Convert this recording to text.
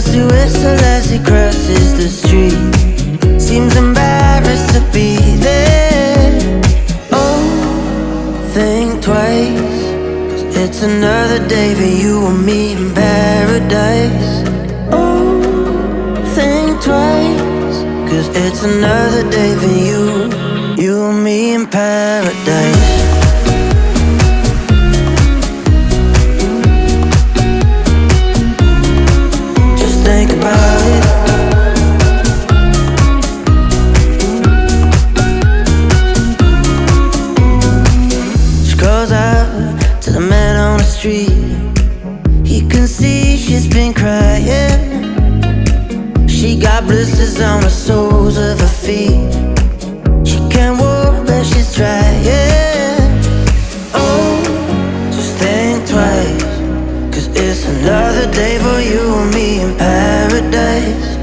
to whistle as he crosses the street. Seems embarrassed to be there. Oh, think twice, 'cause it's another day for you and me in paradise. Oh, think twice, 'cause it's another day for you, you and me in paradise. Think about it. She calls out to the man on the street. He can see she's been crying. She got blisters on the soles of her feet. She can't walk but she's trying. Oh, just think twice, 'cause it's another day for you and me in paradise.